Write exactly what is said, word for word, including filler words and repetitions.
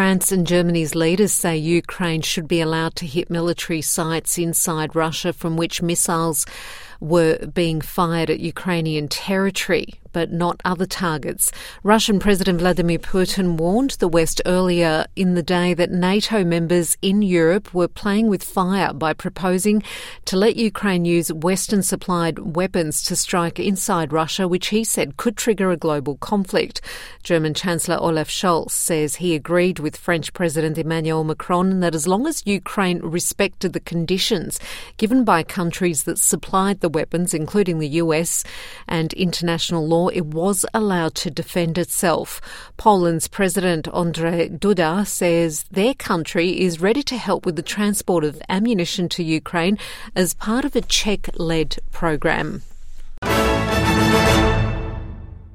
France and Germany's leaders say Ukraine should be allowed to hit military sites inside Russia from which missiles were being fired at Ukrainian territory, but not other targets. Russian President Vladimir Putin warned the West earlier in the day that NATO members in Europe were playing with fire by proposing to let Ukraine use Western-supplied weapons to strike inside Russia, which he said could trigger a global conflict. German Chancellor Olaf Scholz says he agreed with French President Emmanuel Macron that as long as Ukraine respected the conditions given by countries that supplied the weapons, including the U S and international law, it was allowed to defend itself. Poland's President Andrzej Duda says their country is ready to help with the transport of ammunition to Ukraine as part of a Czech-led program.